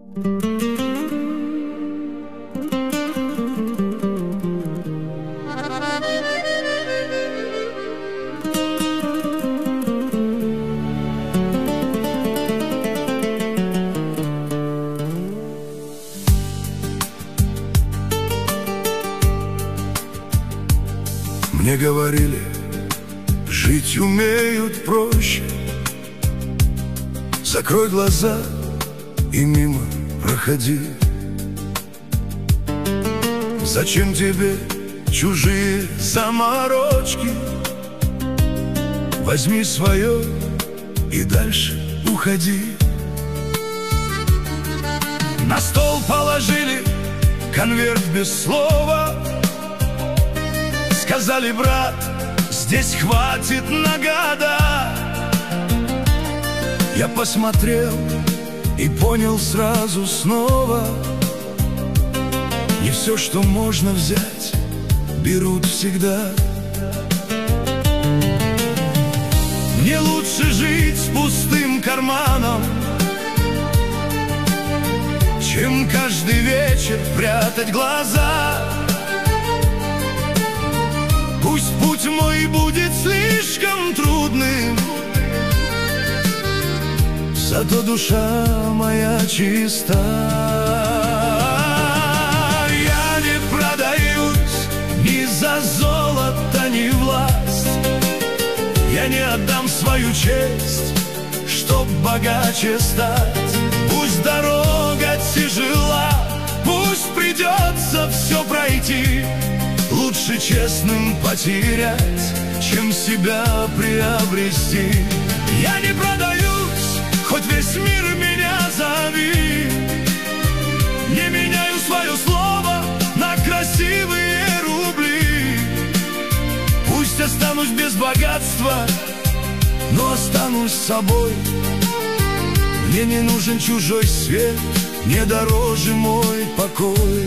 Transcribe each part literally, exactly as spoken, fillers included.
Мне говорили, жить умеют проще. Закрой глаза и мимо проходи. Зачем тебе чужие заморочки? Возьми свое и дальше уходи. На стол положили конверт без слова. Сказали: брат, здесь хватит на года. Я посмотрел и понял сразу снова: не все, что можно взять, берут всегда. Мне лучше жить с пустым карманом, чем каждый вечер прятать глаза. Пусть путь мой будет слишком трудным, зато душа моя чиста. Я не продаюсь ни за золото, ни власть. Я не отдам свою честь, чтоб богаче стать. Пусть дорога тяжела, пусть придется все пройти. Лучше честным потерять, чем себя приобрести. Я не продаюсь, хоть весь мир меня зови. Не меняю свое слово на красивые рубли. Пусть останусь без богатства, но останусь собой. Мне не нужен чужой свет, мне дороже мой покой.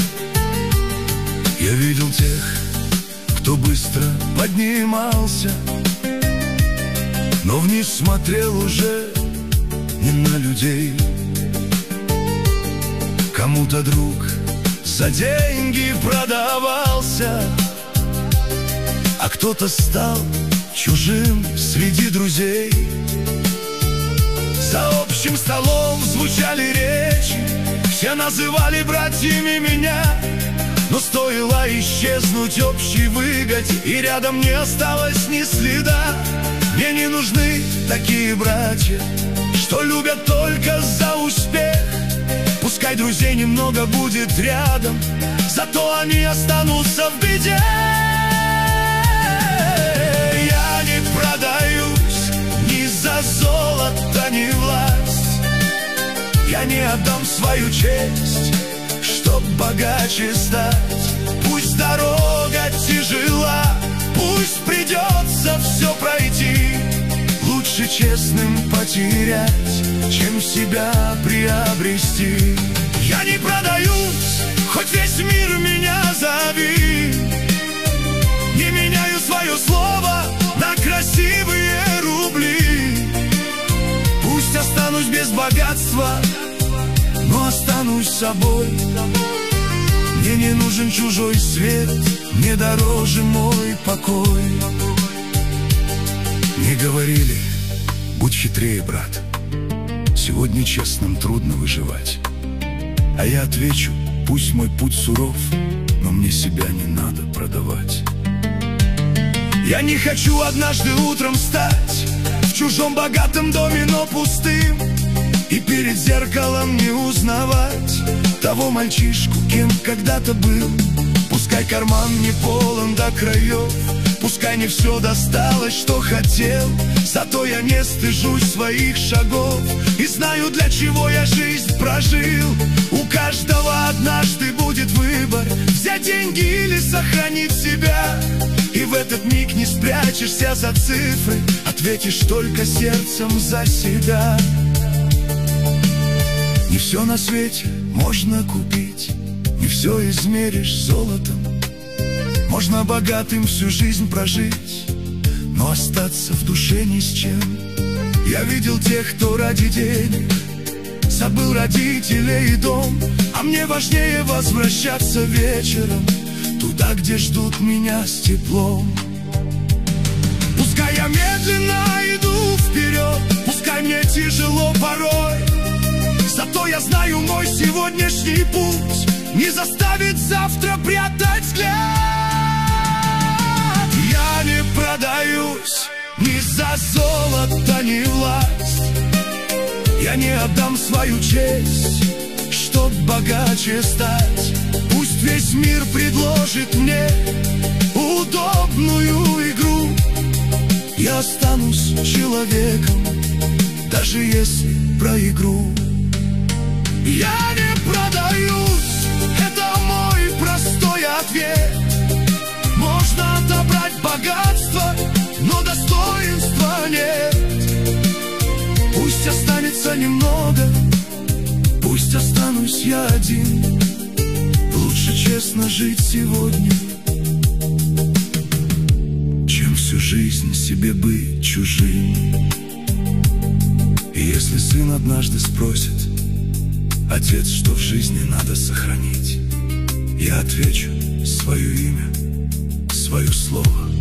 Я видел тех, кто быстро поднимался, но вниз смотрел уже не на людей. Кому-то друг за деньги продавался, а кто-то стал чужим среди друзей. За общим столом звучали речи, все называли братьями меня. Но стоило исчезнуть общей выгоде, и рядом не осталось ни следа. Мне не нужны такие братья, что любят только за успех. Пускай друзей немного будет рядом, зато они останутся в беде. Я не продаюсь ни за золото, ни власть. Я не отдам свою честь, чтоб богаче стать. Пусть дорога тяжела, пусть придется все пройти. Лучше честным потерять, чем себя приобрести. Я не продаюсь, хоть весь мир меня зови. Не меняю свое слово на красивые рубли. Пусть останусь без богатства, но останусь собой. Мне не нужен чужой свет, мне дороже мой покой. Мне говорили: будь хитрее, брат, сегодня честным трудно выживать. А я отвечу: пусть мой путь суров, но мне себя не надо продавать. Я не хочу однажды утром встать в чужом богатом доме, но пустым, и перед зеркалом не узнавать того мальчишку, кем когда-то был. Пускай карман не полон до краев, пускай не все досталось, что хотел, зато я не стыжусь своих шагов и знаю, для чего я жизнь прожил. У каждого однажды будет выбор: взять деньги или сохранить себя. И в этот миг не спрячешься за цифры, ответишь только сердцем за себя. Не все на свете можно купить, не все измеришь золотом. Можно богатым всю жизнь прожить, но остаться в душе ни с чем. Я видел тех, кто ради денег за забыл родителей и дом, а мне важнее возвращаться вечером туда, где ждут меня с теплом. Пускай я медленно иду вперед, пускай мне тяжело порой, зато я знаю, мой сегодняшний путь не заставит завтра прятать взгляд. Я не продаюсь ни за золото, ни власть. Я не отдам свою честь, чтоб богаче стать. Пусть весь мир предложит мне удобную игру, я останусь человеком, даже если проигру. Я не продаюсь, это мой простой ответ. Можно отобрать богатство, но достоинства нет. Пусть останется немного, пусть останусь я один. Лучше честно жить сегодня, чем всю жизнь себе быть чужим. И если сын однажды спросит: отец, что в жизни надо сохранить? Я отвечу: свое имя, свое слово